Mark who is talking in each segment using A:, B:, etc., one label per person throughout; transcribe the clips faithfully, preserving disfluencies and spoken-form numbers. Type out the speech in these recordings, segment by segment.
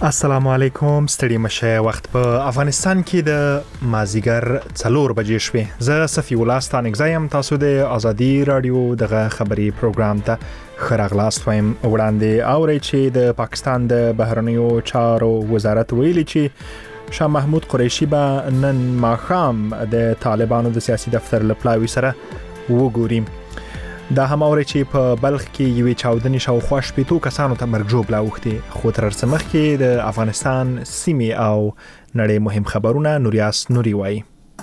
A: السلام علیکم. ستړي مشه. وخت په افغانستان کې د مازیګر څلور بجې شوې. زه صفی الله ستانګزایم. تاسو د ازادي رادیو دغه خبري پروګرام ته خراغلاست وایم. وړاندې اوري چې د پاکستان د بهرنیو چارو وزارت ویلي چې شاه محمود قریشي به نن ماښام د طالبانو د سیاسي دفتر لپلاوي سره وګوري. دا هم اوري چې په بلخ کې یوې چاودنې شاوخوا شپېتو کسانو ته مرګ ژوبله اوښتې. خو تر څه مخکې د افغانستان سیمې او نړۍ مهم خبرونه نوریاس نوري وایي.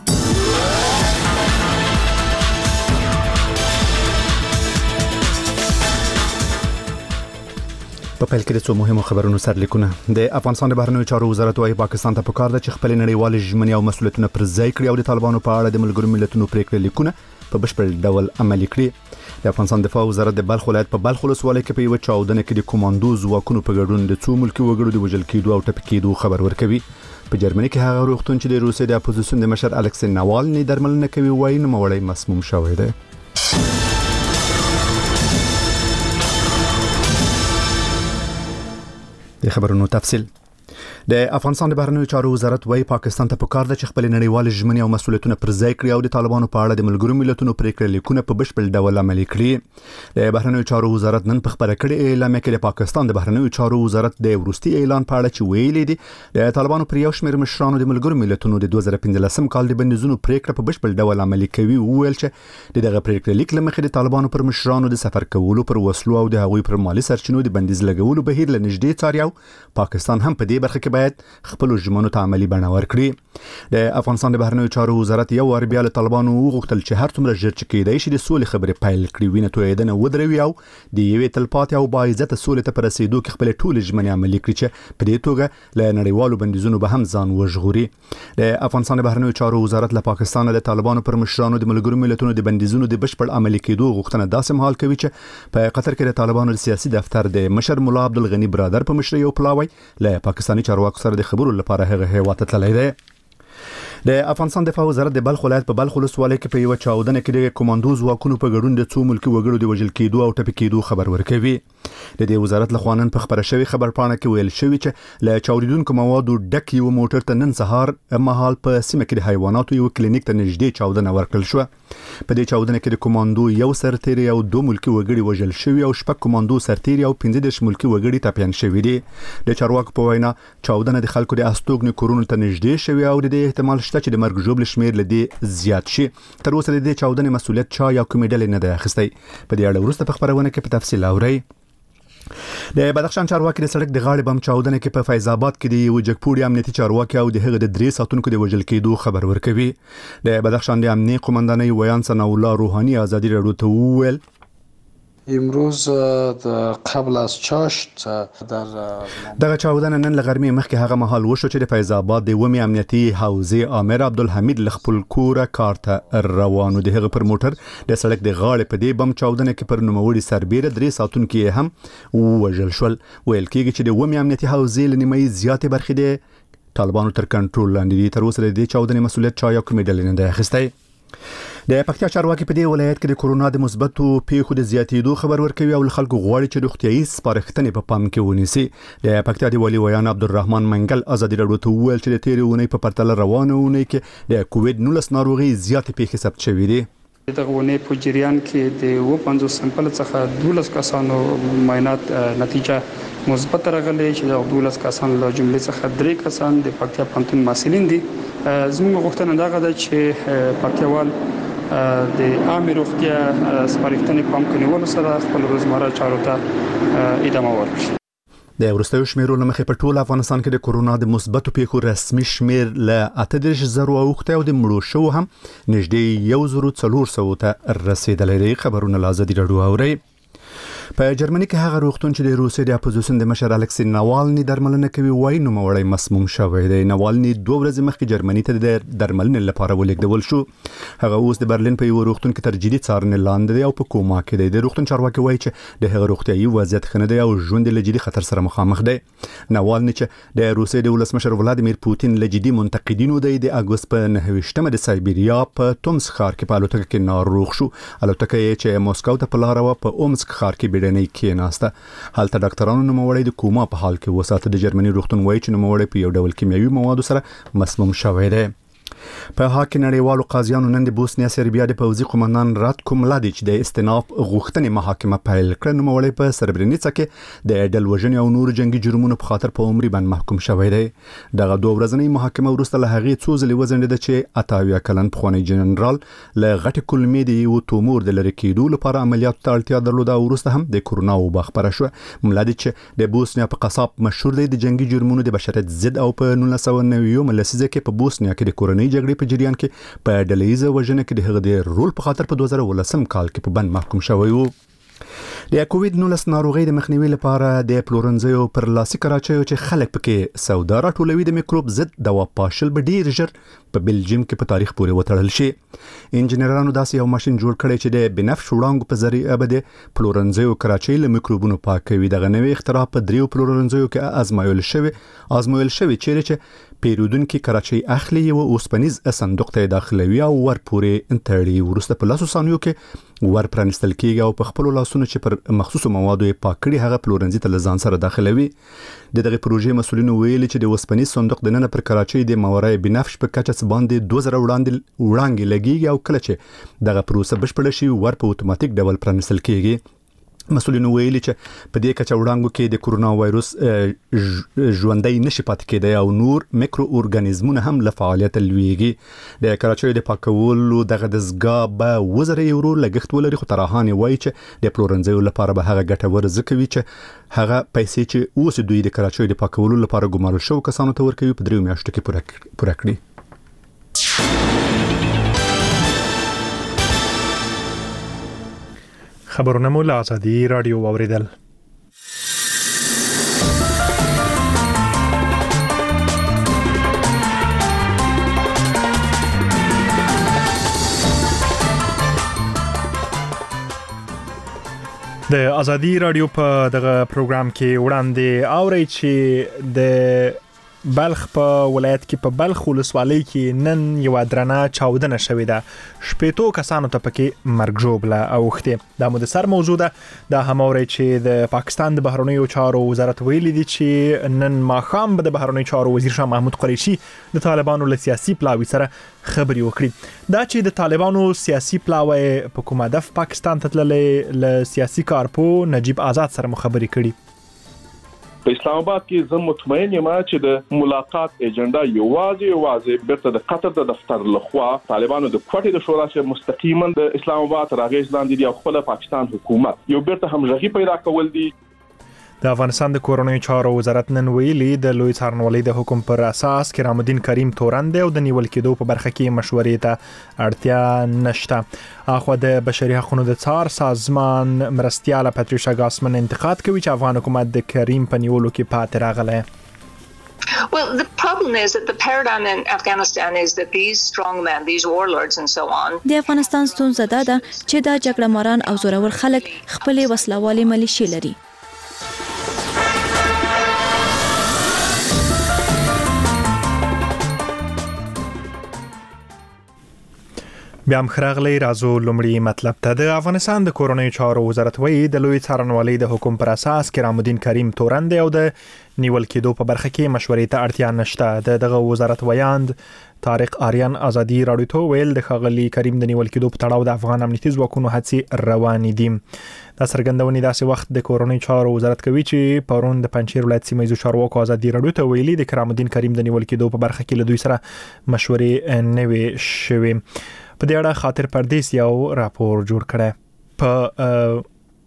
B: په پیل کې د څو مهمو خبرونو سرلیکونه. د افغانستان د بهرنیو چارو وزارت وايي پاکستان ته پکار ده چې خپل نړیوال ژمنې او مسؤلیتونه پر ځای کړي او د طالبانو په اړه د ملګرو ملتونو پریکړې لیکونه په بشپړ ډول عملي کړي. د افغانستان دفاع وزارت د بلخ ولایت په بلخ ولسوالۍ کې په یو چاودنه کې د کمانډو ځواکونو په ګډون د څو ملکي وګړو د وژل کېدو او ټپي کېدو خبر ورکوي. په جرمني کې هغه روغتون چې د روسیې د اپوزیسیون د مشر الکسی ناوالني درملنه کوي وایي نوموړی مسموم شوی دی. د خبرونو تفصیل. د افغانستان د بهرنیو چارو وزارت وايي پاکستان ته پکار ده چې خپل نړیوال ژمنې او مسؤلیتونه پر ځای کړي او د طالبانو په اړه د ملګرو ملتونو پریکړې لیکونه په بشپړ ډول عملي کړي. د بهرنیو چارو وزارت نن په خبره کړې اعلامیه کې د پاکستان د بهرنیو چارو وزارت د ورستي اعلان په اړه چې ویلي دي د طالبانو پر یو شمېر مشرانو د ملګرو ملتونو د دوه زره پنځلسم کال د بندیزونو پریکړه په بشپړ ډول عملي کوي. وویل چې دغه پریکړه لیک لمخې د طالبانو پر مشرانو د سفر کولو پر وسلو او د هغوی پر مالی سرچینو د بندیز لګولو بهیر له نږدې څاري او پاکستان هم په دې برخه کې باید خپل ژمنو ته عملي بڼه ورکړي. د افغانستان د بهرنیو چارو وزارت یو وار بیا له طالبانو وغوښتل چې هر څومره ژر چې کېدای شي د سولې خبرې پیل کړي، وینه تویېدنه ودروي او د یوې تلپاتې او باعزته سولې ته په رسېدو کې خپل ټول ژمنې عملي کړي چې په دې توګه له نړیوالو بندیزونو به هم ځان وژغوري. د افغانستان د بهرنیو چارو وزارت له پاکستان د طالبانو پر مشرانو د ملګرو ملتونو د بندیزونو د بشپړ عملي کېدو غوښتنه داسې مهال کوي چې په قطر کې د طالبانو د سیاسي دفتر د مشر مولا عبدالغني برادر په مشرۍ یو پلاوی له پاکستاني چارواکو سره د خبرو لپاره هغه هیواد ته تللی دی. د افغانستان دفاع وزارت د بلخ ولایت په بلخ ولسوالۍ کې په یو چاودنه کې د کمانډو ځواکونو په ګډون د څو ملکي وګړو د وژل کېدو او ټپي کېدو خبر ورکوي. د دې وزارت له خوا نن په خبره شوی خبر پاڼه کې ویل شوی چې له چاودیدونکو موادو ډک یو موټر ته نن سهار مهال په سیمه کې د حیواناتو یو کلینیک ته نږدې چاودنه ورکړل شو. په دې چاودنه کې د کمانډو یو سرتیری او دوه ملکي وګړي وژل شوی او شپږ کمانډو سرتیری او پنځه دېرش ملکي وګړي ټپیان شوي دي. د چارواکو په وینا چاودنه د خلکو د استوګنې کورونو ته نږدې شوی او د دې احتمال شته چې د مرګ ژوبل شمیر لدی زیات شي. تر اوسه د دې چاودنې مسؤلیت چا یا کومې ډلې نه دی اخیستی. په دې اړه وروسته په خبرونه کې په تفصیل اورئ. د بدخشان چارواکي د سړک د غاړې بم چاودنه کې په فیض آباد کې د یو جګپوړي امنیتي چارواکي او د هغه د درې ساتونکو د وژل کېدو خبر ورکوي. د بدخشان د امنیتي قومندانۍ ویان ثنا الله روحانی ازادي رادیو ته وویل
C: امروز قبل از چاشت در
B: دغه چاودنه نن لغرمې مخکې هغه مهال وشو چې د فیض آباد د ومي امنیتي حوزې امیر عبدالحمید لخپل کوره کار ته روانو. د هغه پر موټر د سړک د غاړې په دې بم چاودنه کې پر نوموړي سربیره درې ساتونکي هم وژل شول. ویل کېږي چې د ومي امنیتي حوزې لنیمایي زیاتې برخې د طالبانو تر کنټرول لاندې دي. تر اوسه د دې چاودنې مسؤلیت چا یا کومې ډلې نه دی اخیستی. د پکتیا چارواکي په دې ولایت کې د کورونا د مثبتو پیښو د زیاتېدو خبر ورکوي او خلکو غواړي چې روغتیايي سپارښتنې په پام کې ونیسي. د پکتیا د والي ویان عبدالرحمن منګل ازادي رادیو ته وویل چې د تېرې اونۍ په پرتله روانه اونۍ کې د کووډ نولس ناروغي زیاتې پیښې ثبت شوې دي.
D: دغه ونې په جریان کې د و پنځوس سمپل څخه دولس کسانو معاینات نتیجه مثبت راغلي چې د دولس کسانو له جملې څخه درې کسان د پکتیا پوهنتون محصلین دي. زموږ غوښتنه دا ده چې پکتیاوال د عامه روغتیا سپارښتنې پام کې نیولو سره خپل روزمره چارو ته ادامه ورکړي.
B: د وروستیو شمیرو له مخې په ټول افغانستان کې د کورونا د مثبتو پیښو رسمي شمیر له اته دېرش زرو اوښتی او د مړو شوو هم نږدې یو زرو څلور سوو ته رسېدلی دی. خبرونه له ازادي راډیو اورئ. په جرمني کې هغه روغتون چې د روسیې د اپوزیسیون د مشر الکسی ناوالني درملنه کوي وایي نوموړی مسموم شوی دی. ناوالني دوه ورځې مخکې جرمني ته د درملنې لپاره ولېږدول شو. هغه اوس د برلین په یو روغتون کې تر جدي څارنې لاندې دی او په کوما کې دی. د روغتون چارواکي وایي چې د هغه روغتیايي وضعیت ښه نه دی او ژوند له جدي خطر سره مخامخ دی. ناوالني چې د روسیې د ولسمشر ولادیمیر پوتین له جدي منتقدینو دی د اګوست په نهه ویشتمه د سایبیریا په تومسک ښار کې په الوتکه کې ناروغ شو. الوتکه یې چې موسکو ته په لاره وه په اومسک ښار کې بیړنۍ کېناسته. هلته ډاکټرانو نوموړی د کوما په حال کې وساته. د جرمني روغتون وایي چې نوموړی په یو ډول کیمیاوي موادو سره مسموم شوی دی. په هاکي نړیوالو قاضیانو نن د بوسنیا سربیا د پوځي قومندان راتکو ملادیچ د استئناف غوښتنې محاکمه پیل کړه. نوموړی په سربرینیڅا کې د ډل وژنې او نور جنگي جرمونو په خاطر په عمري باندې محکوم شوی دی. دغه دوه ورځنۍ محاکمه وروسته له هغې څو ځلې وځنډېده چې اتاویا کلن پخوانی جنرال له غټې کلمې د یو تومور د لرې کېدو لپاره عملیاتو ته اړتیا درلوده او وروسته هم د کورونا وبا خپره شوه. ملادیچ د بوسنیا په قصاب مشهور دی. د جنگي جرمونو د بشریت ضد او په نولس سوه نوي لسیزه کې په بوسنیا کې د کورنۍ جګړې په جریان کې په ډلهیزه وژنه کې د هغه د رول په خاطر په دوه زره ولسم کال کې په بند محکوم شوی و. د کووډ نولس ناروغي د مخنیوي لپاره د پلورنځیو پر لاسي کراچیو چې خلک پکې سودا راټولوي د میکروب ضد دوا پاشل به ډیر ژر په بلجیم کې په تاریخ پورې وتړل شي. انجنیرانو داسې یو ماشين جوړ کړی چې د بنفش وړانګو په ذریعه به د پلورنځیو کراچۍ له میکروبونو پاکوي. دغه نوې اختراع په دریو پلورنځیو کې ازمایل شوی ازمایل شوی چې پیرودونکو کراچۍ اخلي او اوسپنیز صندوق ته داخلوي او ور پورې انټړي. ورسته په لاسو ثانیو کې ور پرانستل کیږي او په خپل لاسونو چې پر مخصوصو موادو پاک کړي هغه پلورنځي ته لزان سره داخلوي. د دغه پروژې مسولینو ویلي چې د اوسپنیز صندوق د نن پر کراچۍ د ماورای بنفش په کچه باندې دوه زره وړاندې وړاندې لګيږي او کله چې دغه پروسه بشپړ شي ور په اتوماتیک ډول پرانستل کیږي. مسولینو ویلي چې په دې کچه وړاندې کې د کورونا وایروس ژوندۍ نشي پاتې کېدای او نور میکرو اورګانیزمونه هم له فعالیت لویږي. د کراچۍ د پاکولو دغه دزګاه به وزره یورو لګښت ولري خو ترهانه وایي چې د پلورنځیو لپاره به هغه ګټور ځکوي چې هغه پیسې چې اوس دوی د کراچۍ د پاکولو لپاره ګمارل شو کسانو ته ورکوي په دریو میاشتو کې پوره کړي.
A: خبرونه مو له آزادي رادیو واوریدل. د آزادي رادیو په دغه پروګرام کې وړاندې اوري چې د بلخ په ولایت کې په بلخ ولسوالۍ کې نن یو درنه چاودنه شوې ده. شپېتو کسانو ته پکې مرګ ژوبله اوښتې. دا مو د سر موضوع ده. دا هم اوري چې د پاکستان د بهرنیو چارو وزارت ویلي دي چې نن ماښام به د بهرنیو چارو وزیر شاه محمود قریشي د طالبانو له سیاسي پلاوي سره خبرې وکړي. دا چې د طالبانو سیاسي پلاوي په کوم هدف پاکستان ته تللې له سیاسي کارپو نجیب آزاد سره مخابري کړي.
E: په اسلام آباد کې زه مطمئن یم چې د ملاقات ایجنډا یوازې یوازې بیرته د قطر د دفتر لخوا طالبانو د کوټې د شورا چې مستقیما د اسلام آباد راغیز لاندې دی او خپل پاکستان حکومت یو بیرته همغږي پیدا کول دي.
A: د افغانستان د کورونی چارو وزارت نن ویلي د لوی څارنوالۍ د حکم پر اساس کرام الدین کریم تورن دی او د نیول کېدو په برخه کې مشورې ته اړتیا نشته. اخو د بشري حقوقو د څار سازمان مرستياله پاتریشا ګاسمن انتقاد کوي چې افغان حکومت د کریم په نیولو کې پاتې راغلی.
F: Well, the problem is that the paradigm in Afghanistan is that these strongmen, these warlords and so on.
G: د افغانستان ستونزه دا ده چې دا جګړه ماران او زورور خلک خپل وسلوالي ملیشي لري.
A: بیا هم خراغلی رازو لومړی مطلب ته. د افغانستان د کورونی چارو وزارت وایي د لوی څارنوالۍ د حکم پر اساس کرام الدین کریم تورن دی او د نیول کېدو په برخه کې مشورې ته اړتیا نشته. د دغه وزارت ویاند طارق آریان آزادي رادیو ته ویل د خغلی کریم د نیول کېدو په تړاو د افغان امنیتي ځواکونو هڅې روانې دي. دا څرګندونې داسې وخت د کورونی چارو وزارت کوي چې پرون د پنځیر ولایت سیمه ییزو چارواکو آزادي رادیو ته ویلي د کرام الدین کریم د نیول کېدو په برخه کې له دوی سره مشورې نه وي شوې. په دې اړه خاطر پردیس یو راپور جوړ کړی. په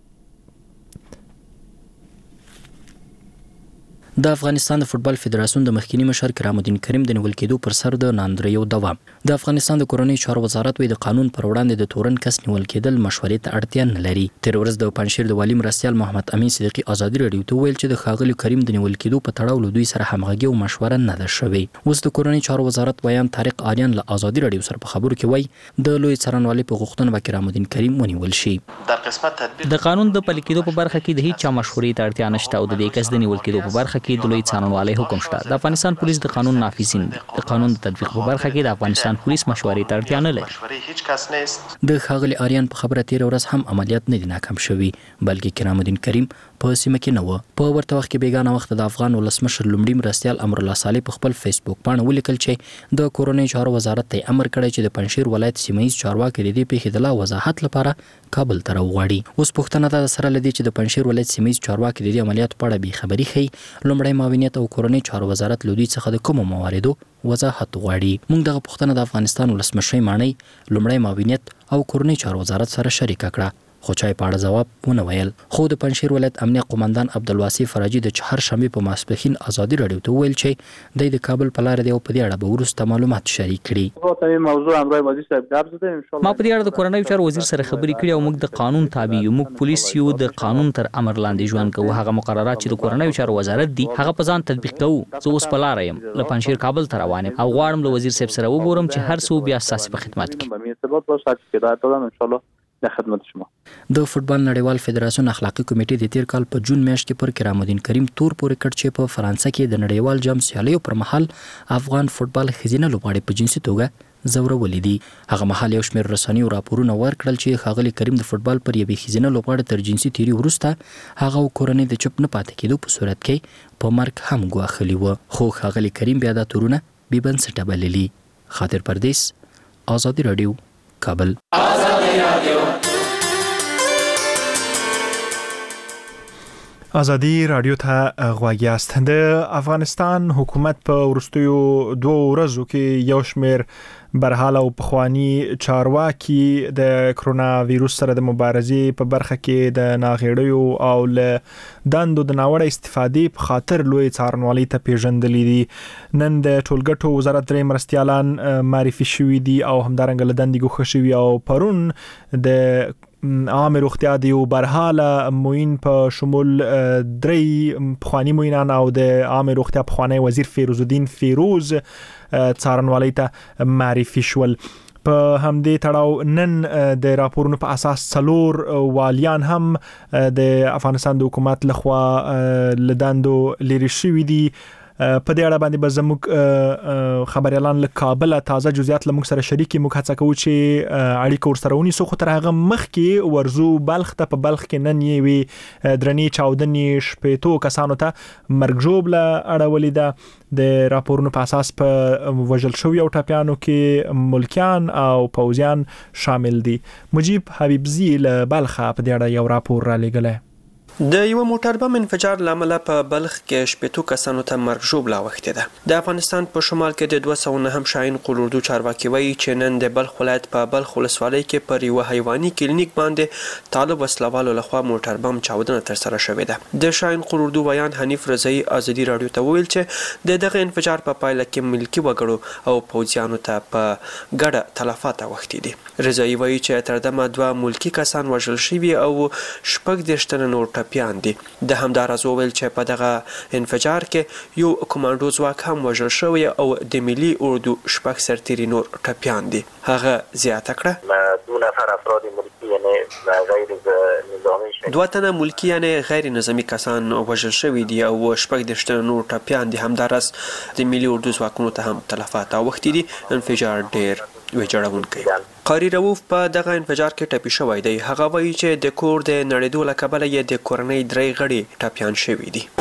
H: د افغانستان د فوتبال فدراسیون د مخکینی مشر کرام الدین کریم د نیول کېدو پر سر د ناندریو دوام. د افغانستان د کورونی چارو وزارت وی د قانون پر وړاندې د تورن کس نیول کېدل مشورې ته اړتیا نه لري. تیر ورځ د پنځیر د والی مرستيال محمد امین صدیقی آزادي رادیو ته ویل چې د خاغلی کریم د نیول کېدو په تړاو له دوی سره همغږي او مشوره نه ده شوې. اوس د کورونی چارو وزارت بیان طارق آریان له آزادي رادیو سره په خبرو کې وای د لوی څارنوالۍ په غوښتنه به کرام الدین کریم ونیول شي.
I: د قسمت تدبیر د قانون د پلي کېدو په برخه کې د هیڅ چا مشورې ته اړتیا نشته او د دې کس د نیول کېدو په برخه کې
H: کې د لوی څارنوالۍ حکم شته. د افغانستان پولیس د قانون نافذین دي. د قانون د تطبیق په برخه کې د افغانستان پولیس مشورې ته اړتیا نه لري. د ښاغلي آریان په خبره تیر ورځ هم عملیات نه دي ناکام شوي، بلکې کرام الدین کریم په سیمه کې نه و. په ورته وخت کې بیګانه وخت د افغان ولسمشر لومړي مرستیال امر الله صالح په خپل فیسبوک باندې ولیکل چې د کورنۍ چارو وزارت ته امر کړی چې د پنځیر ولایت سیمایي چارواکي د دې پیښې د لا وضاحت لپاره کابل ته راوغواړي. اوس پوښتنه ده سره لدی چې د پنځیر ولایت سیمایي چارواکي د دې عملیاتو په اړه بې خبري ښیي. لومړی معاونیت او کورنۍ چارو وزارت له دوی څخه د کومو مواردو وضاحت غواړي. موږ دغه پوښتنه د افغانستان ولسمشر مانی لومړی معاونیت او کورنۍ چارو وزارت سره شریک کړه، خو چای په اړه جواب ونه ویل. خو د پنځیر ولایت امنیه قومندان عبدالواسي فراجي د چهارشنبه په ماسپښین ازادي راډیو ته ویل چې د کابل په لار دی او په دې اړه به وروسته معلومات شریک کړي.
I: موضوع امروز وزیر صاحب قبض ده ان شاء الله.
H: ما په دې اړه د کورنۍ چارو وزیر سره خبرې کړې او موږ د قانون تابع یو. موږ پولیس یو، د قانون تر امر لاندې ژوند کوو. هغه مقررات چې د کورنۍ چارو وزارت دي هغه په ځان تطبیق کوو. زه اوس په لار یم له پنځیر کابل ته روان یم او غواړم له وزیر صاحب سره وګورم چې هر څه بیا اساسي په خدمت کې
I: د خدمت شما.
H: د فوتبال نړیوال فدراسیون اخلاقی کمیټې د تیر کال په جون میاشت کې پر کرام الدین کریم تور پورې کړ چې په فرانسه کې د نړیوال جام سیالیو پر مهال افغان فوتبال ښځینه لوبغاړي په جنسي توګه ځورولې دي. هغه مهال یو شمېر رسنیو راپورونه ورکړل چې ښاغلي کریم د فوتبال پر یوې ښځینه لوبغاړي تر جنسي تیري وروسته هغه کورنۍ د چپ نه پاتې کېدو په صورت کې په مرګ هم ګواښلي وه. خو ښاغلي کریم بیا دا تورونه بې بنسټه بللي. خاطر پردیس، آزادي راډیو، کابل.
A: آزادي راډیو ته غوږ یاست. د افغانستان حکومت په وروستیو دوه ورځو کې یو شمېر برحال او پخوانی چارواکي د کرونا ویروس سره د مبارزې په برخه کې د ناغېړیو او له دندو د ناوړه استفادې په خاطر لوی څارنوالۍ ته پیژندلي دي. نن د ټولګټو وزارت درې مرستیالان معرفي شوي دي او همدارنګه له دندې ګوښه شوي او پرون د عام روغتیا د یو برحاله موین په شمول درې پخوانی موینان او د عام روغتیا پخوانی وزیر فیروز الدین فیروز څارنوالۍ ته معرفي شول. په همدې تړاو نن د راپورونو په اساس څلور والیان هم د افغانستان د حکومت لخوا لدندو لري شوي دي. په دې اړه باندې به زموږ خبريالان له کابل تازه جزئیات له موږ سره شریکي. موږ هڅه کوو چې اړیکه ورسره ونیسو، خو تر هغه مخکې ورزو بلخ ته. په بلخ کې نن یې وی درنې چاودنې شپېتو کسانو ته مرګ ژوبله اړولې ده. د راپورونو په اساس په وژل شوي او ټپیانو کې ملکیان او پوځیان شامل دي. مجيب حبیبزي له بلخه په دې اړه یو راپور را لېږلی.
J: د یو موټر بم انفجار لامل په بلخ کې شپېتو کسانو ته مرګ ژوبله اوښتې ده. د افغانستان په شمال کې د دوه سوه نهم شاهین قلوردو چارواکي وایي چې نن د بلخ ولایت په بلخ ولسوالۍ کې پر یوه حیواني کلینیک باندې طالب وسلوالو لخوا موټر بم چاودنه ترسره شوې ده. د شاهین قلوردو ویان حنیف رضایي ازادي راډیو ته وویل چې د دغه انفجار په پایله کې ملکي وګړو او پوځیانو ته په ګډه تلفات اوښتي دي. رضایي وایي چې تر دمه دوه ملکي کسان وژل شوي او شپږ دېرش تنه نور ټپیان دي. د همداراز وویل چې په دغه انفجار کې یو کمانډو ځواک هم وژل شوی او د ملي اردو شپږ سرتیري نور ټپیان دي. هغه زیاته کړه
I: دو نفر افراد ملکی یعنی غیر نظامی
J: دوه تنه ملکی یعنی غیر نظامی کسان وژل شوي دي او شپږ دېرش تنه نور ټپیان دي. همداراز د ملي اردو ځواکونو ته هم تلفات اوښتي دي. انفجار ډېر ویجاړونکی. قاری رؤوف په دغه انفجار کې ټپي شوی دی. هغه وایي چې د کور د نړېدو له کبله یې د کورنۍ درې غړي ټپیان شوي دي.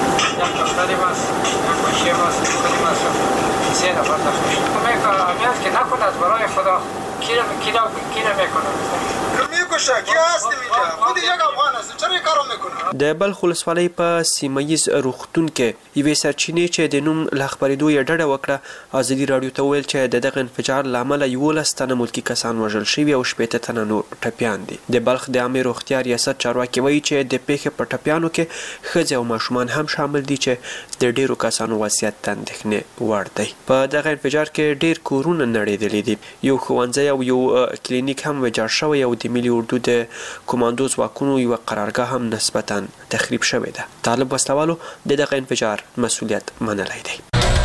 J: د بلخ ولسوالۍ په سیمه ییز روغتون کې یوې سرچینې چې د نوم له خپرېدو یې ډډه وکړه ازادي راډیو ته وویل چې د دغه انفجار له امله یولس تنه ملکي کسان وژل شوي او شپېته تنه نور ټپیان دي. د بلخ د عامې روغتیا ریاست چارواکي وایي چې د پیښې په ټپیانو کې ښځې او ماشومان هم شامل دي چې د ډېرو کسانو وضعیت د اندېښنې وړ دی. په دغه انفجار کې ډېر کورونه نړېدلي دي. یو ښوونځی او یو کلینیک هم ویجاړ شوی او د ملي اردو د کمانډو ځواکونو یوه قرارګاه هم نسبتاً تخریب شوې ده. طالب وسلوالو د دغه انفجار مسؤلیت منلی دی.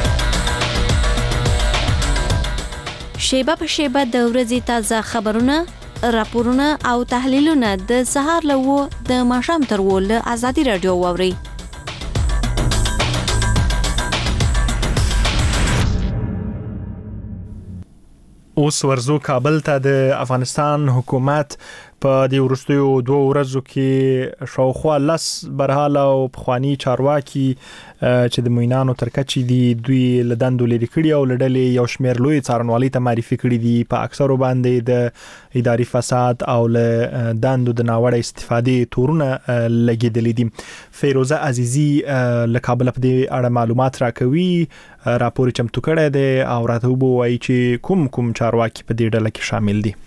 G: شیبه په شیبه د ورځې تازه خبرونه، راپورونه او تحلیلونه د سهار له اوه د ماښام تر اووه له ازادي راډیو واورئ.
A: اوس ورزو کابل ته د افغانستان حکومت په د ورستیو دوه ورځو کې شاوخوا لس برحاله او پخوانی چارواکي چې د موینانو ترکچې دي دوی لدندو لري کړی او لړلې یو شمیر لوی څارنوالي ته معرفي کړی دي په اکثرو باندې د اداري فساد او له دندو د ناوړه استفادې تورونه لګیدلې دي. فیروزه عزیزی له کابل په دې اړه معلومات راکوي، راپور چمتو کړی دی او راته وایي چې کوم کوم چارواکي په دې ډله کې شامل دي.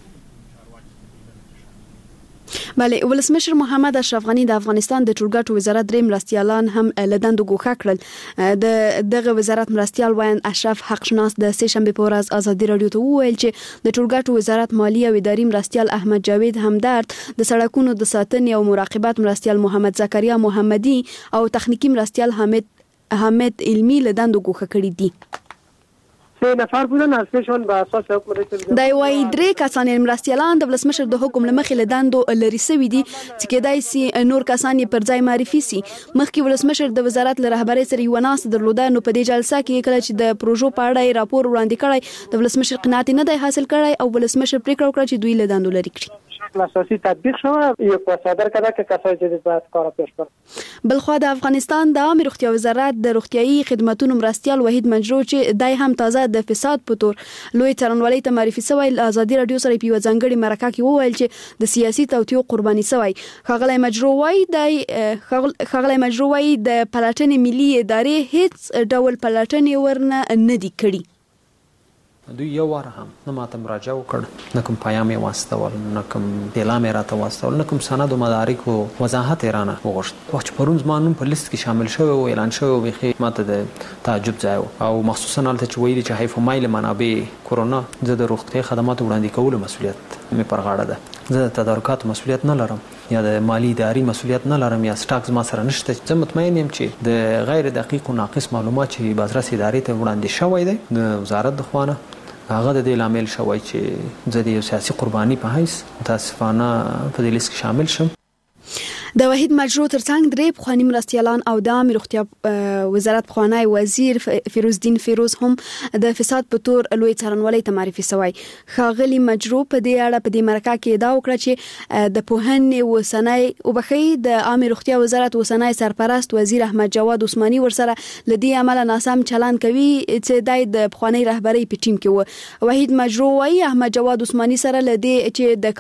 K: بله، ولسمشر محمد اشرف غنی د افغانستان د ټولګټو وزارت درې مرستیالان هم لدندو ګوښه کړل. د دغه وزارت مرستیال وایي اشرف حق شناس د سه شنبه په ورځ ازادي رادیو ته وویل چې د ټولګټو وزارت مالی او اداري مرستیال احمد جاوید همدرد، د سړکونو د ساتنې او مراقبت مرستیال محمد زکریا محمدي او تخنیکی مرستیال حمید حمید علمی لدندو ګوښه کړي دي.
L: سه نفر بودن از سهشون به اساس حکم رئیس
K: دای وای درې کسان مرستیالان د ولسمشر د حکم لمخې لدندو لري سوي دي چې کېدای سي نور کسان پر ځای معرفي سي. مخکې ولسمشر د وزارت له رهبرۍ سره یو ناس درلوده، نو په دې جلسه کې کله چې د پروژو په اړه راپور وړاندې کړی د ولسمشر قناعت نه دی حاصل کړی او ولسمشر پریکړه وکړه چې دوی لدندو لري کړي.
L: شکل اساسی تطبیق شوه، یک صادر کړه که کسای جدید باید کار پیش برد.
K: بلخو د افغانستان د عامه روغتیا وزارت د روغتیايي خدماتو مرستیال وحید منجرو چې دای هم تازه د فساد په تور لوی څارنوالۍ ته معرفي شوی، ازادي رادیو سره په ځانګړي مرکه کې وویل چې د سیاسي توطیو قرباني شوی. خغلی مجرو وای د خغلی مجرو وای د پلاتنې ملي ادارې هیڅ ډول پلاتنې ورنه نه دی کړی.
M: دوی یو واره هم نه ماته مراجعه وکړ، نه کوم پیام یې واستول، نه کوم اعلام یې راته واستول، نه کوم سند او مدارک او وضاحت یې رانه وغوښت. وخت چې پرون زما نوم په لیست کې شامل شوی او اعلان شوی و، بیخي ماته د تعجب ځای و او مخصوصا هلته چې ویلي چې حیف مایل منابع کرونا، زه د روغتیايي خدماتو وړاندې کولو مسؤلیت مې پر غاړه ده. زه د تدارکاتو مسؤلیت نه لرم یا د مالی اداري مسؤلیت نه لرم یا سټاک زما سره نشته. زه مطمئن یم چې د غیر دقیق او ناقص معلومات چې بازرس ادارې ته وړاندې شوی دی د وزارت د خوانه، هغه د دې لامل شوی چې زه د یو سیاسي قرباني په حیث متاسفانه په دې لیست کې شامل شم.
K: د وحید مجرو ترڅنګ درې پخوانی مرستیالان او د عامه روغتیا وزارت پخوانی وزیر فیروزدین فیروز هم د فساد په تور لوی څارنوالۍ ته معرفي شوی. خاغلی مجرو په دې اړه په دې مرکه کې دا وکړه چې د پوهنې وسنۍ او بخي د عامه روغتیا وزارت وسنۍ سرپرست وزیر احمد جواد عثماني ورسره لدی عمل ناسم چلند کوي چې د پخوانی رهبری په ټیم کې و. وحید مجرو وايي احمد جواد عثماني سره لدی چې د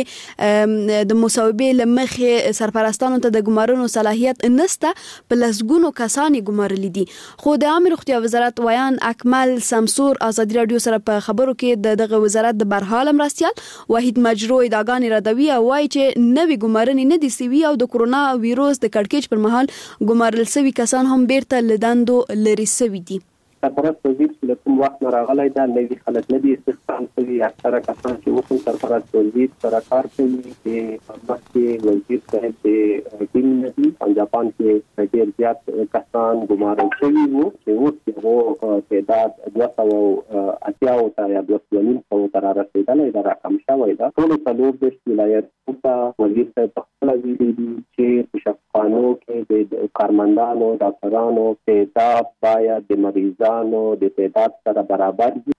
K: کابینه د مصوبې لمخې سرپرست پرستانو ته د ګمارونو صلاحیت نسته، په لسګونو کسان ګمارلي دي. خو د عامه روغتیا وزارت ویان اکمل سمسور ازادي رادیو سره په خبرو کې دغه وزارت د برحال مرستیال وحید مجرو ادعاګانې ردوي او وايي چې نوې ګمارنې نه دي سوي او د کرونا وایروس د کړکېچ پر مهال ګمارل سوي کسان هم بیرته لدندو لري سوي دي.
N: سرپرست وزیر چې له کوم وخت نه راغلی دا نوي خلک نه دي استخدام شوي. اکثره کسان چې اوس هم سرپرست وزیر سره کار کوي چې مخکې وزیر صاحب د ټیم نه دي. په جاپان کې ډېر زیات کسان ګمارل شوي وو چې اوس هغو تعداد دوه سوه اتیاوو ته یا دوه سوه نیم سوو ته رارسېدلی دا راکم شوی ده. ټولو څلور دېرش ولایتونو ته وزیر صاحب په خپله ویلي دي چې په شفاخانو کې د کارمندانو ډاکټرانو تعداد باید د مریضانو د تعداد سره برابر دي.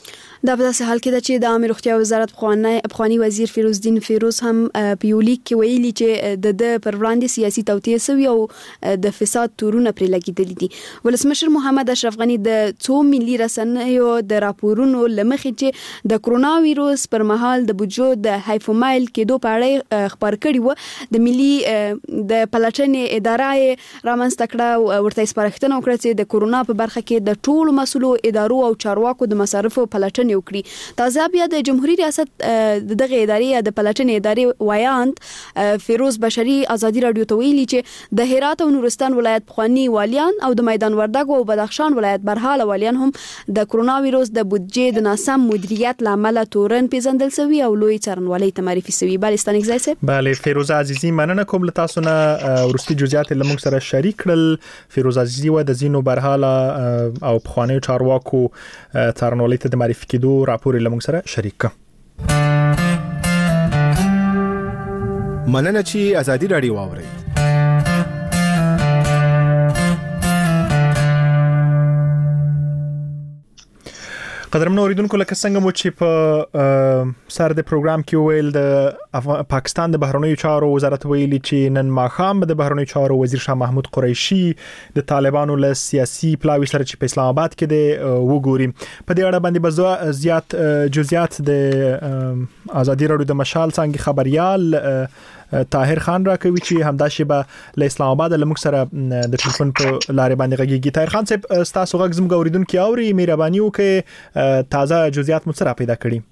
K: دا په داسې حال کې ده چې د عامه روغتیا وزارت پخوانی پخوانی وزیر فیروزدین فیروز هم په یو لیک کې ویلي چې د د پر وړاندې سیاسي توطئه سوي او د فساد تورونه پرې لګیدلي دي. ولسمشر محمد اشرف غنی د څو ملي رسنیو د راپورونو لمخې چې د کرونا وایروس پر مهال د بودجو د هایفومایل کېدو په اړه خبر کړی و. د ملي د پلاتنې ادارې رامنځته کړه ورته سپارښتنه وکړه چې د کرونا په برخه کې د ټولو مسؤلو ادارو او چارواکو د مصارفو پلاتنې وکړي. تازه بیا د جمهوریت ریاست دغه ادارې د پلاتنې ادارې وایاند فیروز بشری ازادي رادیو ته ویلي چې د هرات او نورستان ولایت پخوانی والیان او د میدان وردګ او بدخشان ولایت برحال والیان هم د کرونا وایروس د بودجې د ناسم مدیریت لامل تورن پیژندل شوی او لوی څارنوالۍ ته معرفي شوی. بالستان ایگزایسه
A: بله فیروز عزیزی مننه کوم له تاسو نه ورستي جزئیات له موږ سره شریک کړل. فیروز عزیزی و د زینو برحال او پخوانی چارواکو څارنوالۍ ته معرفي کېدو راپور له موږ سره شریک کړ.
O: مننه چې ازادي رادیو واوري.
A: قدرمن اوریدونکو لکه څنګه مو چې په سر د پروګرام کې ویل د پاکستان د بهرنیو چارو وزارت ویلي چې نن ماښام د بهرنیو چارو وزیر شاه محمود قریشي د طالبانو له سیاسي پلاوي سره چې په اسلام آباد کې د وګوري. په دې اړه باندې به زیات جزئیات د ازادي رادیو د مشال څنګه خبريال طاهر خان راکوي چې همدا شیبه له اسلام آباد له موږ سره د ټلیفون په لارې باندې غږیږي. طاهر خان صاحب تاسو غږ زموږ اوریدونکو اوري، مهرباني وکړئ تازه جزئیات مو سره پیدا کړئ.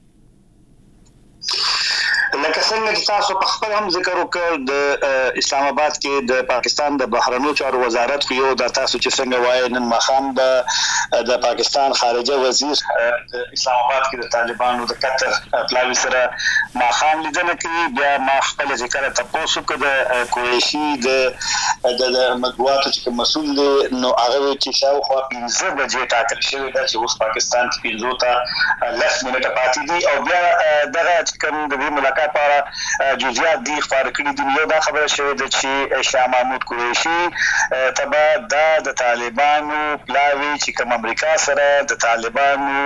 O: لکه څنګه چې تاسو په خپل هم ذکر وکړ د اسلام آباد کې د پاکستان د بهرنیو چارو وزارت خو یو د تاسو چې څنګه وایي نن ماښام د د پاکستان خارجه وزیر د اسلام آباد کې د طالبانو د قطر پلاوي سره ماښام لیدنه کوي. بیا ما خپل ذکر تاسو کې د قریشي د د مطبوعاتو چې مسؤل دی نو هغه چې شاوخوا پنځه بجې ټاکل شوی دا چې اوس پاکستان کې پنځه ته لس منټه پاتې دي او بیا دغه چې کوم د دې ملاقات لپاره جزئیات دي خبر کړي دي. یو دا خبره شوې ده چې شاه محمود قریشي تبا د طالبانو پلاوي چې کوم امریکا سره د طالبانو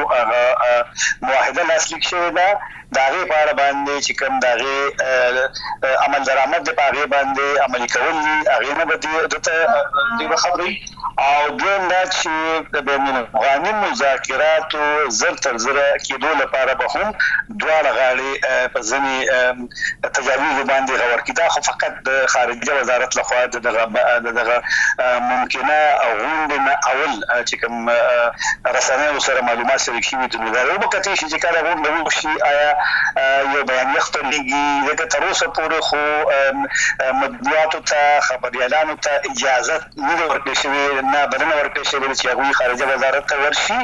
O: معاهده لاسلیک شوې ده داغه په باندې چې کوم داغه عمل درآمد په هغه باندې عملي کول هغه نه به د خبري او دویم دا چې د بین افغاني مذاکراتو زر تر زر کېدو لپاره به هم دواړه غاړي په ځنی تجاویز باندې غور کړي. دا خو فقط د خارجه وزارت لخوا دغه دغه ممکنه او غونډه اول چې کوم رسنیو سره معلومات شریک شوي دي نو دا یو بکته چې کله غونډه وشي آیا یو بیان یختلېږي دغه تر اوسه پورې خو مطبوعاتو ته خبريالانو ته اجازه نه ورکړل شوې نه بلنه ورکړل شوې چې هغوی خارجه وزارت ته ورشي.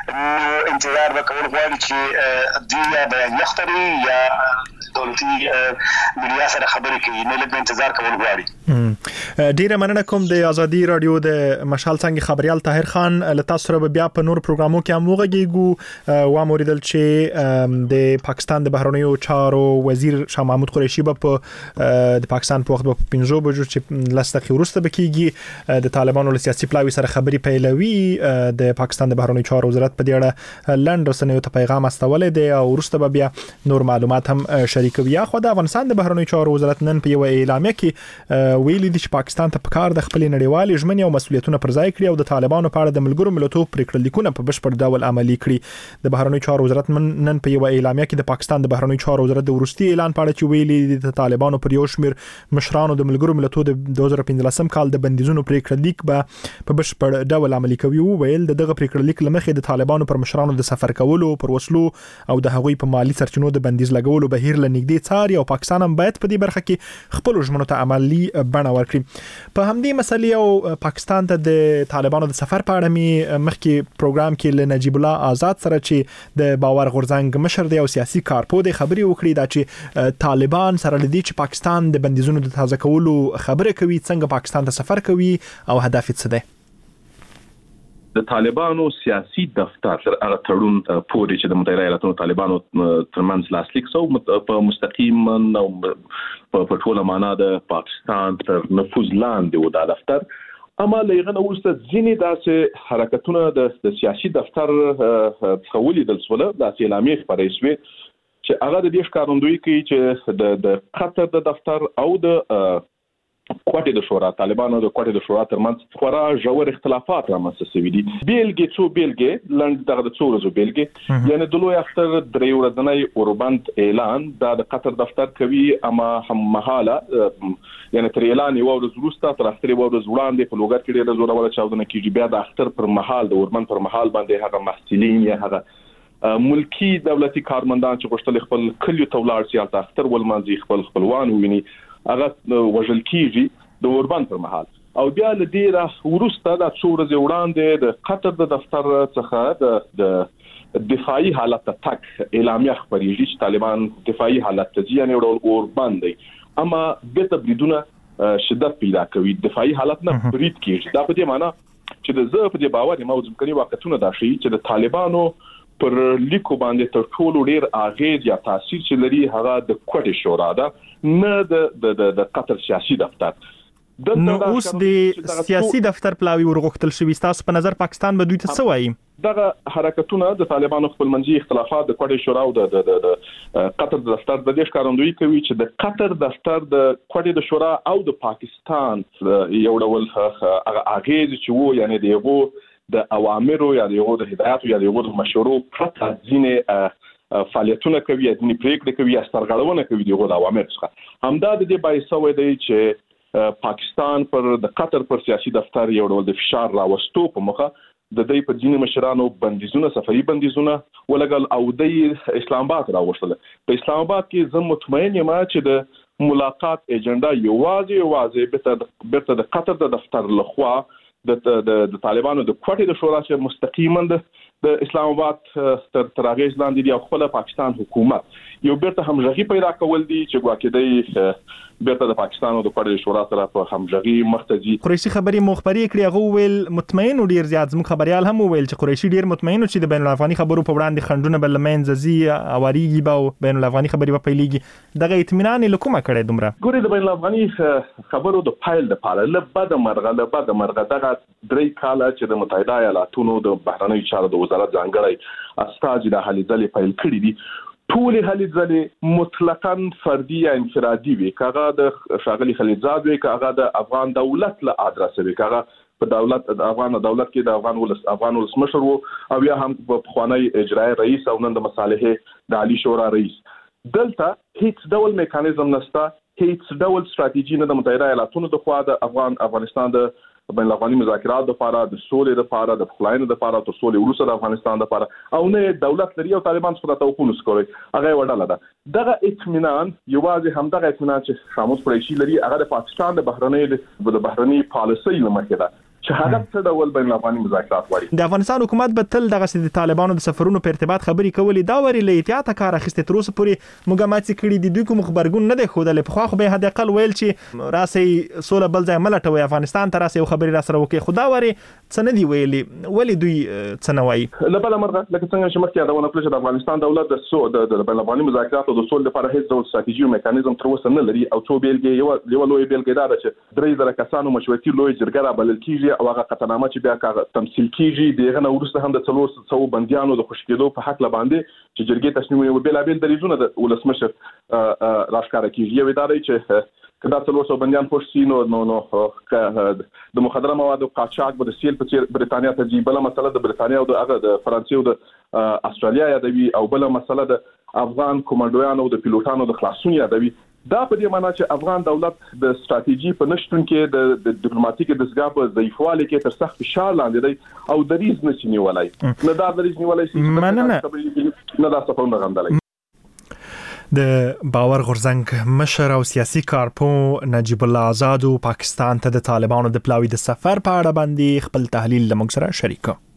O: نو انتظار به کول غواړي چې دوی بیان یختري یا دولتي میډیا سره خبرې کوي نو لږ انتظار کول غواړي.
A: ډیره مننه کوم د ازادي رادیو د مشال څنګه خبريال طاهر خان له تاسو سره بیا په نور پروګرامو کې هم وغږیږو و موریدل چې د پاکستان د بهرنیو چارو وزیر شاه محمود قریشي په د پاکستان په وخت په پنځو بجو چې لس دقیقې وروسته بکیږي د طالبانو له سیاسي پلاوي سره خبري پیلوي. د پاکستان د بهرنیو چارو وزارت په دې اړه لنډ رسنیو ته پیغام استولې دی او وروسته بیا نور معلومات هم شریکوي. یا خو د افغانستان د بهرنیو چارو وزارت نن په یو اعلامیه کې ویلي دي چې پاکستان ته پکار د خپل نړیوال ژمنې او مسؤلیتونه پر ځای کړي او د طالبانو په اړه د ملګرو ملتونو پریکړه لیکونه په بشپړ ډول عملي کړي. د بهرنیو چارو وزارت نن په یو اعلامیه کې د پاکستان د بهرنیو چارو وزارت د ورستي اعلان په اړه چې ویلي دي د طالبانو پر یو شمیر مشرانو د ملګرو ملتونو د دوه زره پنځلسم کال د بندیزونو پریکړه لیک به په بشپړ ډول عملي کوي. ویل دغه پریکړه لیک لمخې د طالبانو پر مشرانو د سفر کولو پر وسلو او د هغوی په مالی سرچینو د بندیز لګولو بهیر لنګدي څاري او پاکستان هم باید په دې برخه کې خپل ژمنو ته عملی بڼه ورکړي. په همدې مسلې او پاکستان ته د طالبانو د سفر په اړه می مخکې پروګرام کې ل نجیب الله آزاد سره چې د باور غورځنګ مشر دی او سیاسي کارپو د خبري وکړي دا چې طالبان سره لدی چې پاکستان د بندیزونو د تازه کولو خبره کوي څنګه پاکستان ته سفر کوي او هدف څه دی.
E: د طالبانو سیاسي دفتر سره هغه تړون پورې چې د متحده ایالاتونو طالبانو ترمنځ لاسلیک شو په مستقیم او په ټوله معنا د پاکستان تر نفوذ لاندې و دا دفتر. اما لغه نو وسته ځینې داسې حرکتونه د سیاسي دفتر څخه ولیدل شول د اعلامیې خبرې شوې چې هغه د دې ښکارندوی کوي چې د د قطر د دفتر او د کوټې د شورا طالبانو د کوټې د شورا ترمنځ خورا ژور اختلافات رامنځته شوي دي. بیلګې څو بیلګې لنډ دغه د څو ورځو بیلګې یعنی د لوی اختر درې ورځنی اوربند اعلان دا د قطر دفتر کوي اما هم مهاله یعنی تر اعلان یو ورځ وروسته تر اختر یو ورځ وړاندې په لوګر کې ډېر زوره چاودنه کیږي. بیا د اختر پر مهال د اوربند پر مهال باندې هغه محصلین یا هغه ملکی دولتي کارمندان چې غوښتل خپل کلیو ته ولاړ شي هلته اختر ولمانځي خپل خپلوان وویني هغه وژل کیږي د اوربند پر مهال. او بیا له دې را وروسته د څو ورځې وړاندې د قطر د دفتر څخه د دفاعي حالت ته تک اعلامیه خبرېږي چې طالبان دفاعي حالت ته ځي یعنې ډول اوربند دی اما به تبریدونه شدت پیدا کوي دفاعي حالت نه برید کیږي. دا په دې معنی چې د زه په دې باور یم او ځمکني واقعیتونه دا شي چې د طالبانو پر لیکو باندې تر ټولو ډیر اغیز یا تاثیر چې لري هغه د کوټې شورا ده نه د د د قطر سیاسي دفتر.
A: نو اوس د سیاسي دفتر پلاوی ورغختل شوی تاسو په نظر پاکستان به دوی ته څه وایي؟
E: دغه حرکتونه د طالبانو خپلمنځي اختلافات د کوټې شورا او د د قطر د دفتر د دې ښکارندوی کوي چې د قطر دفتر د کوټې د شورا او د پاکستان یو ډول هغه اغیز چې وو یعنی دغه د اوامرو یا دغه د هدایت یا دغه د مشورو پرته ځینې فعالیتونه کوي ځینې پریکړې کوي یا سرغړونه کوي دغه د اوامر څخه همدا د دې باعث وي چې پاکستان پر د قطر پر سیاسي دفتر یو ډول د فشار راوستو په مخه د دې په ځینې مشرانو بندیزونه سفري بندیزونه ولګل او د اسلام آباد راوستل. په اسلام آباد کې زه مطمئن یم چې د ملاقات اجنډا یوازې یوازې بیرته د قطر د دفتر لخوا د د طالبانو د کوټې د شورا چې مستقیما د اسلام آباد تر تراغیز لاندې دی او خپل پاکستان حکومت یو بیرته همغږي پیدا کول دي چې ګواکې دی بیرته د پاکستان او د کوټې شورا سره په همغږي مختزي.
A: قریشي خبري مخبري کړي هغه ویل مطمئن ډیر زیات زموږ خبريال هم ویل چې قریشي ډیر مطمئن چې د بین الافغاني خبرو په وړاندې خندونه بل منځزي اواريږي به بین الافغاني خبري په پیلېږي دغه اطمینان له کومه کړي دومره؟
E: ګوري د بین الافغاني خبرو د فایل د پاله لبد مرغه لبد مرغه دغه درې کاله چې د متحده ایالاتونو د بهرنی چارو د وزارت ځانګړی استاذ د هلي ځلې فایل کړی دي ټول هلي ځلې مطلقاً فردي یا انفرادي وي کاغه د شاغلي خلیزاد وي کاغه د افغان دولت له ادرس وي کاغه په دولت د افغان دولت کې د افغان ولس افغان ولس مشر وو او یا هم په خوانی اجرایی رئیس او نن د مصالحه د عالی شورا رئیس دلته هیڅ ډول میکانیزم نشته هیڅ ډول ستراتیژي نه د متحده ایالاتونو د خوا د افغان افغانستان د بین الافغاني مذاکرات د لپاره د سولې د لپاره د خلاینو د لپاره تر سولې وروسته د افغانستان د لپاره او نه دولت لري او طالبان څخه توقع نسکوي هغه وړاله ده دغه اطمینان یوازې هم دغه اطمینان چې شامل قریشي لري هغه د پاکستان د بهرنۍ د بهرنۍ پالیسۍ لمخې ده چې هدف څه ډول بین الافغاني مذاکرات واري.
A: د افغانستان حکومت به تل دغه د طالبانو د سفرونو په ارتباط خبري کولې دا وری له احتیاط کار اخیسته تر اوسه پورې مګامات کړي دي دوی کوم خبرګون نه دی خوده په خو خو به حد اقل ویل چې راسي سوله بل ځای ملټوي افغانستان ته راسي خبري را سره وکي خدا وری څه نه دی ویلي ولی دوی څه نه وایي
E: لبل مرغه لکه څنګه چې مخکې دا ونه کړل چې د افغانستان دولت د سو د بین الافغاني مذاکرات او د سولې لپاره هیڅ ډول ستراتیژي او میکانیزم تر اوسه نه لري او څو بیلګې یو یو لوی بیلګې دا چې درې زره کسانو مشورتي لوی جرګه را بلل کیږي او هغه قطعنامه چې بیا کاغه تمثيل کیږي دغه نو ورسته هم د څلور څو بنديانو د خوشکېدو په حق لباندې چې جرګې تصمیم یو بل بل دریزونه د ولسمشر راښکاره کیږي یو ادارې چې کدا څلور څو بنديان خوشي نو نو نو د مخدره موادو قاچاق به د سیل په برتانیا ته دی بل مسله د برتانیا او د هغه د فرانسې او د استرالیا یادوي او بل مسله د افغان کومانډویانو او د پیلوټانو د خلاصون یادوي دا په دې معنی چې افغان دولت د ستراتیژي په نشټون کې د ډیپلوماټیک دسګا په ضعیفوالي کې تر سخت فشار لاندې دی او د ریز نشي نیولای نه دا د ریز نیولای شي نه دا څه په غندلای.
A: د باور غورځنګ مشر او سیاسي کارپو نجیب الله آزاد پاکستان ته د طالبانو د پلاوی د سفر په اړه باندې خپل تحلیل له موږ سره شریک کړ.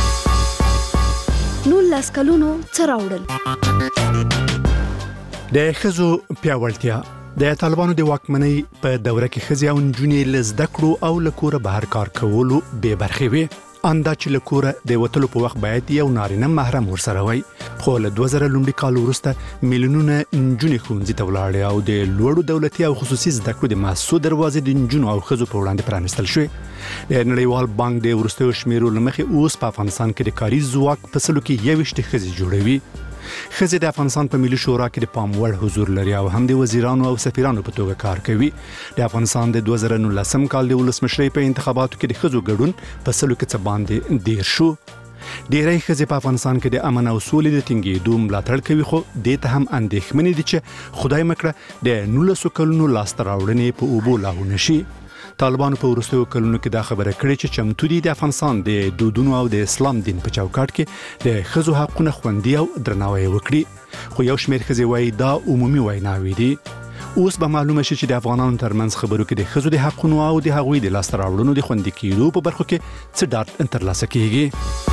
K: نو لاس کلونو څراوړل
B: د خزو پیاوړتیا د طالبانو د واکمنۍ په دوره کې خزي او نجونې لزده کړو او لکوره بهر کار کولو به برخې وي اندا چې لکوره د وټلو په وخت باید یو نارینه محرم ورسره وي خو له دوه زره لومړي کال وروسته میلیونونه نجونې ښوونځي ته ولاړې او د لوړو دولتي او خصوصي زده کړو د مؤسسو دروازې د نجونو او ښځو په وړاندې پرانیستل شوې. د نړیوال بانک د وروستیو شمیرو لمخې اوس په افغانستان کې د کاري ځواک په سلو کې یوویشت ښځې جوړوي. ښځې د افغانستان په ملي شورا کې د پام وړ حضور لري او هم د وزیرانو او سفیرانو په توګه کار کوي. د افغانستان د دوه زره نولسم کال د ولسمشرۍ په انتخاباتو کې د ښځو ګډون په سلو کې څه باندې ډیر شو. ډېری ښځې په افغانستان کې د امن او سولې د ټینګېدو ملاتړ کوي خو دې ته هم اندېښمنې دي چې خدای مکړه د نولسو کلونو لاسته راوړنې په اوبو لاهو نشي. طالبانو په وروستیو کلونو کې دا خبره کړې چې چمتو دي د افغانستان د دودونو او د اسلام دین په چوکاټ کې د ښځو حقونه خوندي او درناوی وکړي خو یو شمېر ښځې وایي دا عمومي ویناوې دي. اوس به معلومه شي چې د افغانانو ترمنځ خبرو کې د ښځو د حقونو او د هغوی د لاسته راوړنو د خوندي کېدو په برخو کې څه ډاډ ترلاسه کیږي.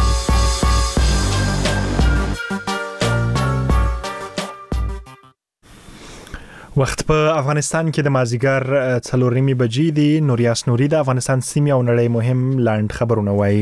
A: وخت په افغانستان کې د مازیګر څلور نیمې بجې دي. نوریاس نوري د افغانستان سیمې او نړۍ مهم لاند خبرونه وایي.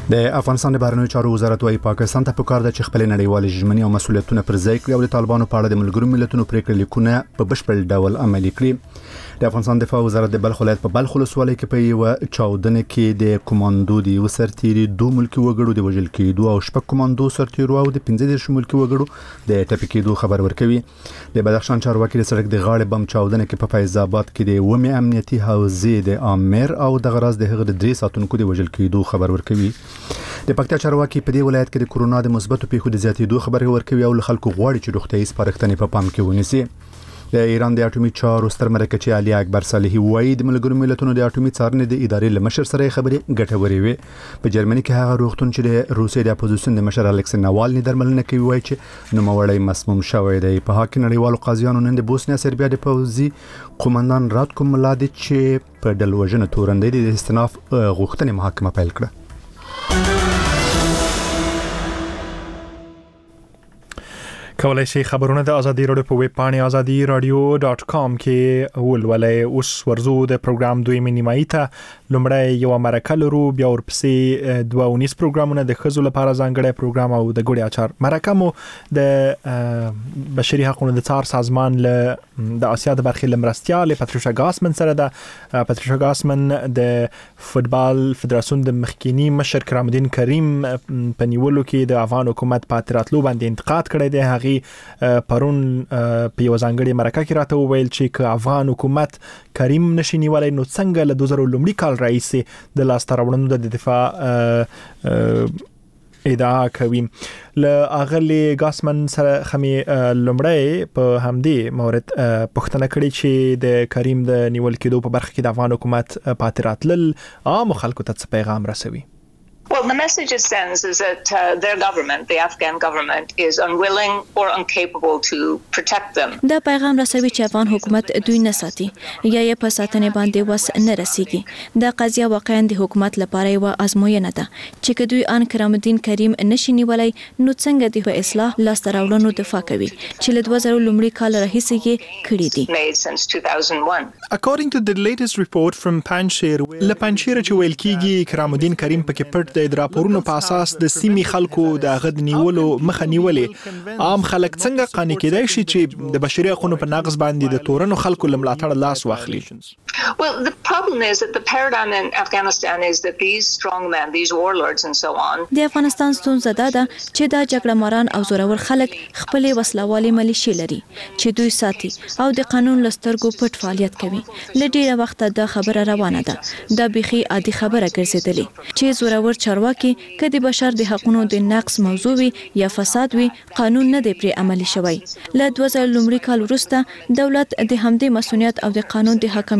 B: د افغانستان د بهرنیو چارو وزارت وايي پاکستان ته پکار ده چې خپل نړیوال ژمنې او مسولیتونه پر ځای کړي او د طالبانو په اړه د ملګرو ملتونو پریکړې لیکونه په بشپړ ډول عملي کړي. د افغانستان دفاع وزارت د بلخ ولایت په بلخ ولسوالۍ کې په یو چاودنه کې د کمانډو د یو سرتیري دوه ملکی وګړو د وژل کېدو او شپږ کمانډو سرتیرو او د پنځه دیرش ملکی وګړو د ټپي کېدو خبر ورکوي. د بدخشان چارواکي د سړک د غاړې بم چاودنه کې په فیض آباد کې د ومه امنیتي حوزې د امیر او د غراز د هغه د درې ساتونکو د وژل کېدو خبر ورکوي. د پکتیا چارواکي په دې ولایت کې د کورونا د مثبتو پیښو د زیاتېدو خبر ورکوي او خلکو غواړي چې روغتیايي سپارښتنې په پام کې ونیسي. د ایران د اټومي چارو ستر مرکزي علي اکبر صالحي وایي د ملګرو ملتونو د اټومي څارنې د ادارې لمشر سره خبرې ګټورې وي. په جرمني کې هغه روغتون چې د روسیې د اپوزیسیون د مشر الکس ناوالني درملنه کوي وایي چې نوموړی مسموم شوی دی. په هغه کې نړیوالو قاضیانو نن د بوسنیا سربیا د پوځي قومندان راتکو ملادیچ چې په ډلوژنه تورندې د استناف غوښتنې محاکمه پیل کړه.
A: کولای شي خبرونه د ازادي رادیو په ویب پاڼې ازادي رادیو ډاټ کام کې ولولئ. اوس ورزو د پروګرام دوی نیمایي ته لومړی یو مرکه لرو، بیا ورپسې دوه ونیس پروګرامونه د ښځو لپاره ځانګړی پروګرام او د ګوړې اچار. مرکه مو د بشري حقوقو د څار سازمان له د اسیا د برخې لمرستیال پاتریشا ګاسمن سره ده. پاتریشا ګاسمن د فوتبال فدراسیون د مخکینی مشر کرام الدین کریم په نیولو کې د افغان حکومت په اعتراض باندې انتقاد کړی دی. پرون په یو ځانګړي مرکه کې راته وویل چې که افغان حکومت کریم نشي نیولای نو څنګه له دوه زره لومړي کال راهیسې د لاسته راوړنو د دفاع ادعا کوي. له اغلی ګاسمن سره خمي لومړی په همدې مورد پښتنه کړي چې د کریم د نیول کېدو په برخه کې د افغان حکومت پاتې راتلل عام خلکو ته څه پیغام رسوي.
F: Well, the message it sends is that uh, their government, the Afghan government, is unwilling or incapable to protect them.
G: دا پیغام رسوي چې افغان حکومت دوی نه ساتي یا یې په ساتنې باندې وس نه رسیږي. دا قضیه واقعا د حکومت لپاره یو ازموینه ده چې که دوی ان کرام الدین کریم نشي نیولای نو څنګه د اصلاح لاسته راوړنو دفاع کوي چې له دوه زره لومړي کال راهیسې یې کړی دي.
F: Made since two thousand one.
A: According to the latest report from Panjshir, له پنجشیر چې ویل کېږي کرام الدین کریم پکې پټ د راپورونو په اساس د سیمې خلکو د غد نیولو مخه نیولې. عام خلک څنګه قانع کېدای شي چې د بشري حقوقو په نقض باندې د تورنو خلکو لملاتړ لاس واخلي؟
F: Well, the problem is that the paradigm in Afghanistan is that these strongmen, these warlords and so on.
G: د افغانستان ستونزه دا ده چې دا جګړه ماران او زورور خلک خپل وسلوالي ملیشي لري چې دوی ساتي او د قانون لسترګو پټ فعالیت کوي. لډیره وخت دا خبره روانه ده. دا بيخي عادي خبره ګرځیدلې چې زورور چارواکي کدي بشر د حقوقو د نقص موضوع وي یا فساد وي قانون نه دی پرې عملي شوی. له دوه زره لومړي کال وروسته دولت د همدې مسؤلیت او د قانون د حکم